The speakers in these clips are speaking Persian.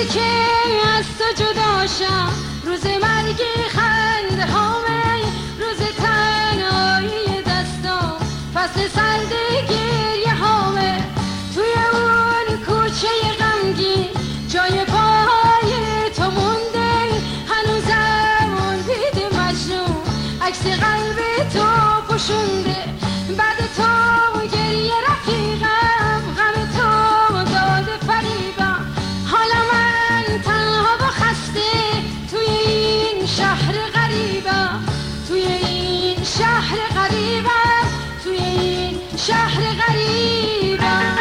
روزی که از تو جداشم، روز مرگی خنده هامه، روز تنهایی دستام، فصل سرد گریه هامه. توی اون کوچه غمگین جای پای تو مونده، هنوزم اون بید مجنون عکس قلب تو پوشونده. بعد تو گریه رفیقم، غم تو داده فریبم، حالا من تنها و خسته توی این شهر غریبم، توی این شهر غریبم، توی این شهر غریبم.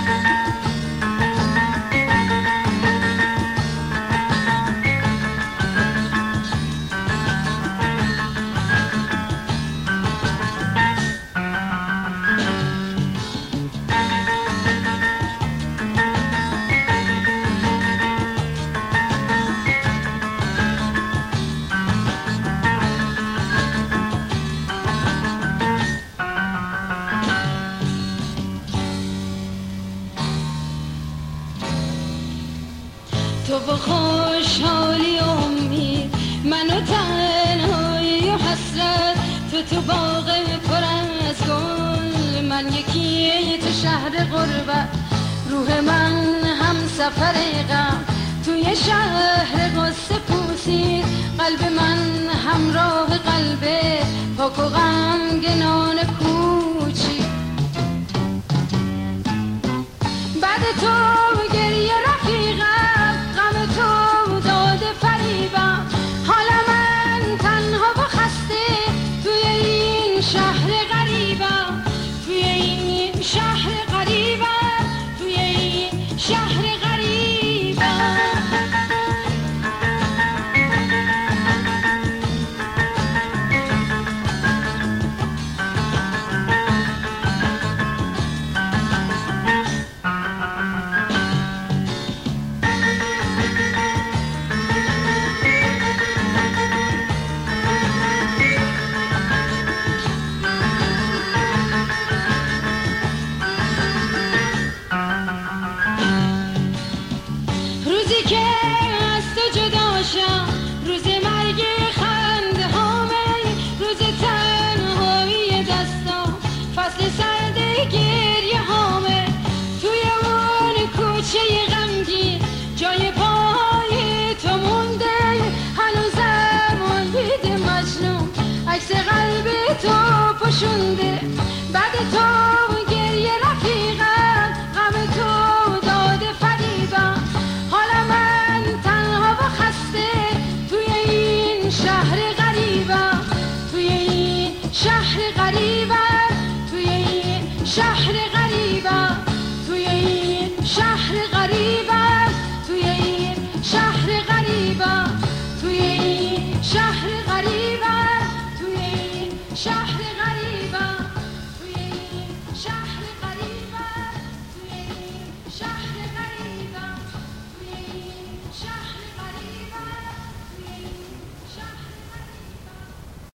تو با خوشحالی امید، منو تنهایی و حسرت، تو باغ پر از گل، من یکی تو شهر غربت. روح من هم سفر غم توی شهر قصه پوسید، قلب من همراه قلب پاک و غمگنان کوچی. بعد تو گریه رفیقم، غم تو داده فریبم، حالا من تنها و خسته توی این شهر غریبم، توی این شهر غریبم، توی این شهر غریبم. روزی که از تو جداشم،